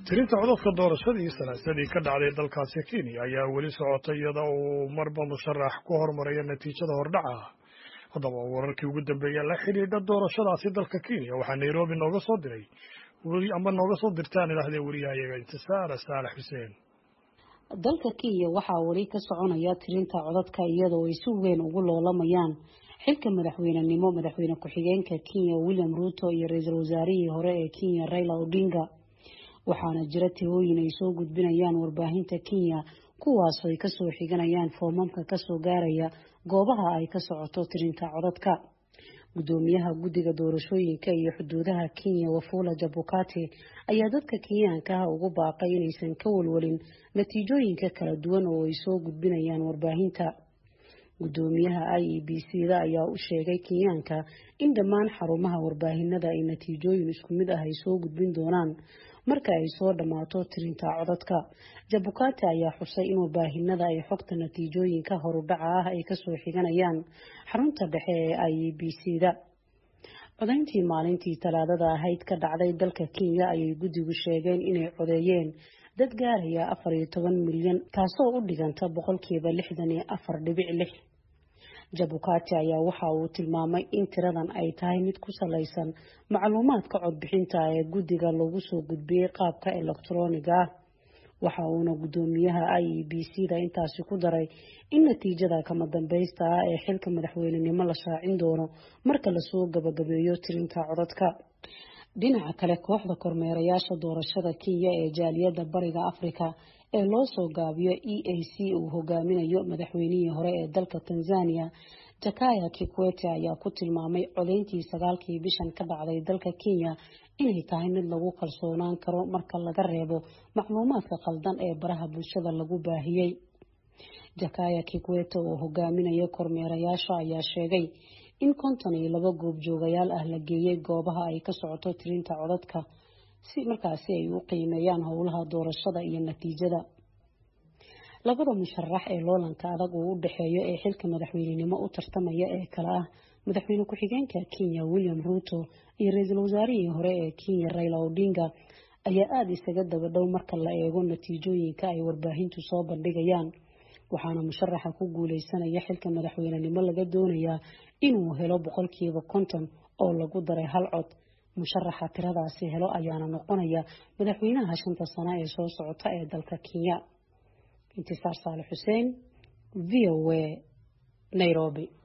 tirinta codadka doorashadii salaasadii ka dhacday dalkaasi Kenya ayaa weli socotay iyada oo marba musharax ku hormaraya natiijada hordhaca. Haddaba wararkii ugu dambeeyay la xiriira doorashadaasi dalka Kenya waxaa Nairobi nooga soo diray nooga soo dirtaan ilaahdee wariyahayaga Intisaar Saalax Xuseen. dalka Kenya waxaa wali ka soconaya tirinta codadka iyadoo ay si weyn ugu loolamayaan xilka madaxweyne ku-xigeenka Kenya William Ruto iyo ra'iisul wasaarihii hore ee Kenya Raila Odinga. waxaana jira tirooyin ay soo gudbinayaan warbaahinta Kenya kuwaas oo ay ka soo xiganayaan foomamka ka soo gaaraya goobaha ay ka socoto tirinta codadka. gudoomiyaha guddiga doorashooyinka iyo xuduudaha Kenya Wafula Chebukati ayaa dadka Kenyaanka ugu baaqay inaysan ka walwalin natiijooyinka kala duwan oo ay soo gudbinayaan warbaahinta. gudoomiyaha IEBC-da ayaa u sheegay Kenyaanka in dhammaan xarumaha warbaahinada ay natiijooyin isku mid ah ay soo gudbin doonaan marka ay soo dhamaato tirinta codadka. Chebukati ayaa xusay in warbaahinada ay xogta natiijooyinka horudhaca ah ay ka soo xiganayaan xarunta dhexe ee IEBC-da. codayntii maalintii Talaadada ahayd ka dhacday dalka Kenya ayay guddigu sheegeen inay codeeyeen dad gaaraya 14 milyan taasoo u dhiganta 64.6%. Chebukati ayaa waxa uu tilmaamay in tiradan ay tahay mid ku saleysan macluumaadka codbixinta ee guddiga lagu soo gudbiyay qaabka elektarooniga ah. waxa uuna gudoomiyaha IEBC-da intaasi ku daray in natiijada kama dambaysta ah ee xilka madaxweynenimo la shaacin doono marka la soo gabagabeeyo tirinta codadka. dhinaca kale kooxda kormeerayaasha doorashada Kenya ee jaaliyadda bariga Afrika ee loo soo gaabiyo EAC uu hogaaminayo madaxweynihii hore ee dalka Tanzania Jakaya Kikwete ayaa ku tilmaamay codeyntii 9kii bishan ka dhacday dalka Kenya inay tahay mid lagu kalsoonaan karo marka laga reebo macluumaadka qaldan ee baraha bulshada lagu baahiyay. Jakaya Kikwete oo hogaaminaya kormeerayaasha ayaa sheegay in 52 goob joogayaal ah la geeyay goobaha ay ka socoto tirinta codadka si markaasi ay u qiimeeyaan howlaha doorashada iyo natiijada. labada musharax ee loolanka adag uu u dhaxeeyo ee xilka madaxweynenimo u tartamaya ee kala ah madaxweyne ku-xigeenka Kenya William Ruto iyo ra'iisul wasaarihii hore ee Kenya Raila Odinga ayaa aad isaga daba dhow marka la eego natiijooyinka ay warbaahintu soo bandhigayaan. waxaana musharaxa ku guuleysanaya xilka madaxweynenimo laga doonayaa inuu helo 50% oo lagu daray hal cod. musharaxa tiradaasi helo ayaana noqonaya madaxweynaha 5 sano ee soo socota ee dalka Kenya. Intisaar Saalax Xuseen, VOA, Nairobi.